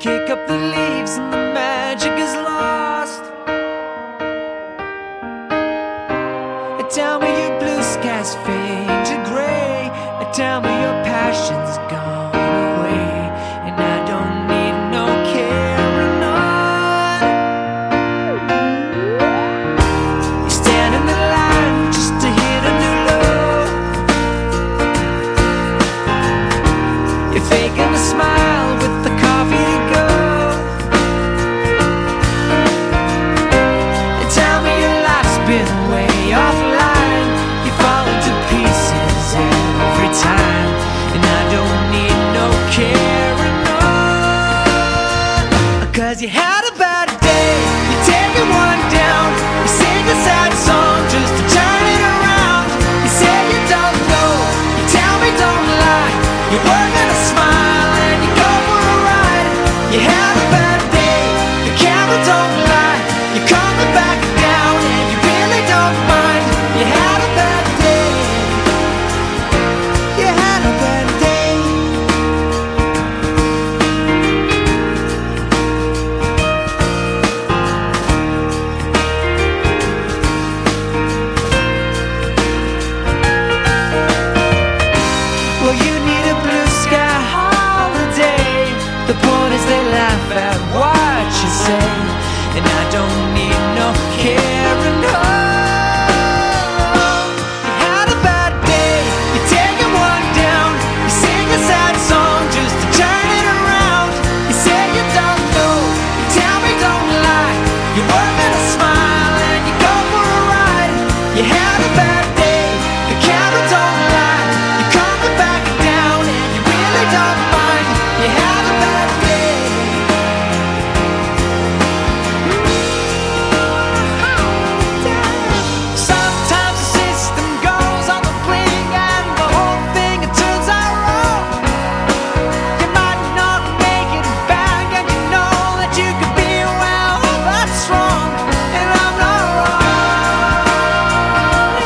kick up the leaves and the magic is lost. Tell me your blue skies fade to gray. Tell me your passion's gone away, and I don't need no carrying on. You stand in the line just to hit a new low. You're faking a smile with the coffee to go. And tell me your life's been way offline. You fall into pieces every time, and I don't need no carrying on. 'Cause you had a bad day, you're taking one down. You sing a sad song just to turn it around. You say you don't know, you tell me don't lie. You're working a smile and you go for a ride. You had a bad day, the camera don't lie. You're coming back down and you really don't mind. You had a bad day. You had a bad day. Well, you need a blue sky holiday. The point is they laugh at what you say, and I don't need no carrying on. You had a bad day, you're taking one down. You sing a sad song just to turn it around. You say you don't know, you tell me don't lie. You're working a smile and you go for a ride. You had a bad day, the camera don't lie. You're coming back down and you really don't mind. You had a bad day. Sometimes the system goes on the blink and the whole thing it turns out wrong. You might not make it back and you know that you could be, well, that's wrong, and I'm not wrong.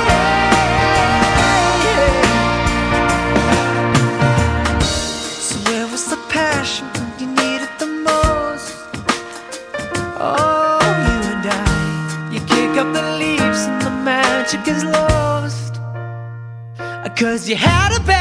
Yeah. So where was the passion when you needed the most? Oh, you and I, you kick up the leaves and the magic is lost. 'Cause you had a bad